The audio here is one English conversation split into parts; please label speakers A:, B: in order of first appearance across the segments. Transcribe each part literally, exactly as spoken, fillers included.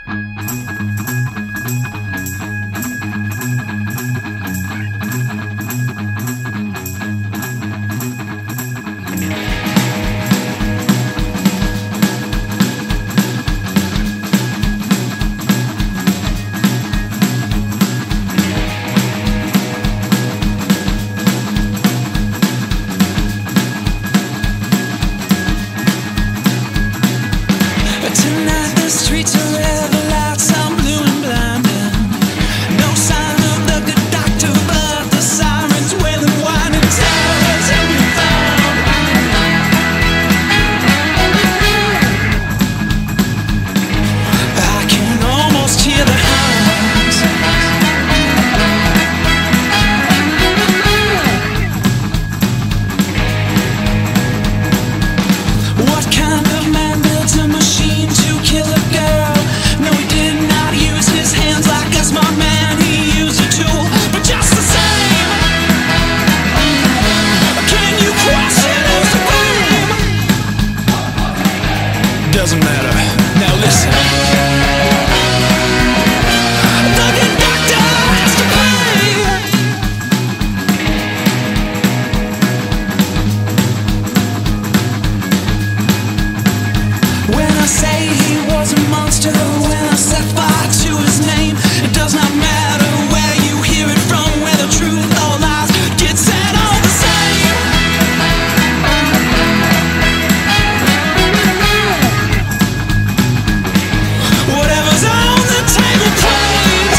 A: Tonight the streets are level, lights are blue and blinding. No sign of the good doctor, but the sirens wailing, whining, terrors have been found. I can almost hear the hounds. What kind of man builds a machine to kill a girl? No, he did not use his hands like a smart man. He used a tool, but just the same, can you question who's to blame? Doesn't matter. Now listen. The good doctor has to pay. When I say he was a monster, when I set fire to his name, it does not matter where you hear it from, whether truth or lies, get said all the same. Whatever's on the table, please.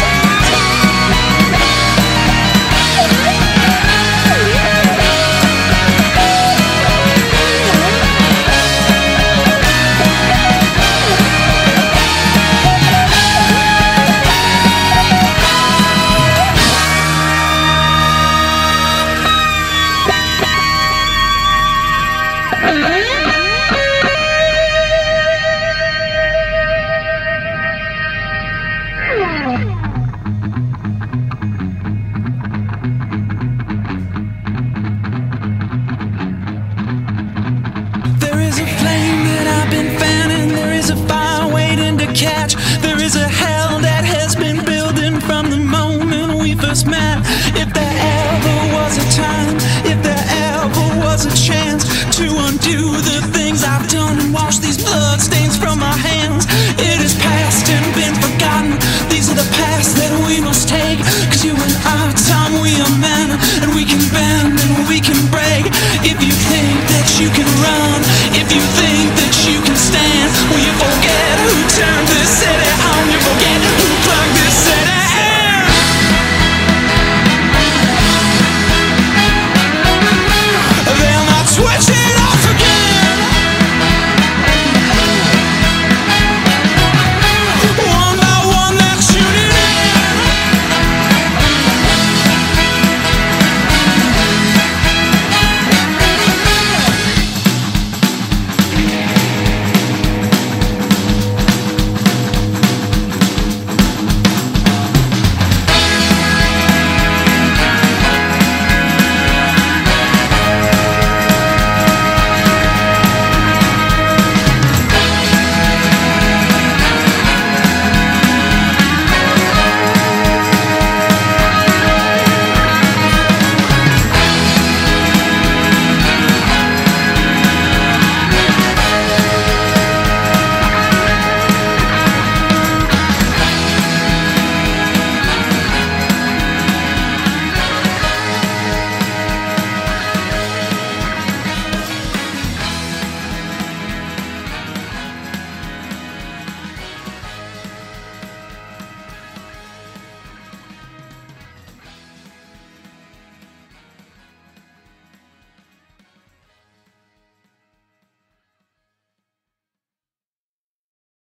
A: There is a flame that I've been fanning. There is a fire waiting to catch. There is a hell that has been building from the moment we first met. If there ever was a time, if there ever was a chance to undo the things I've done and wash these bloodstains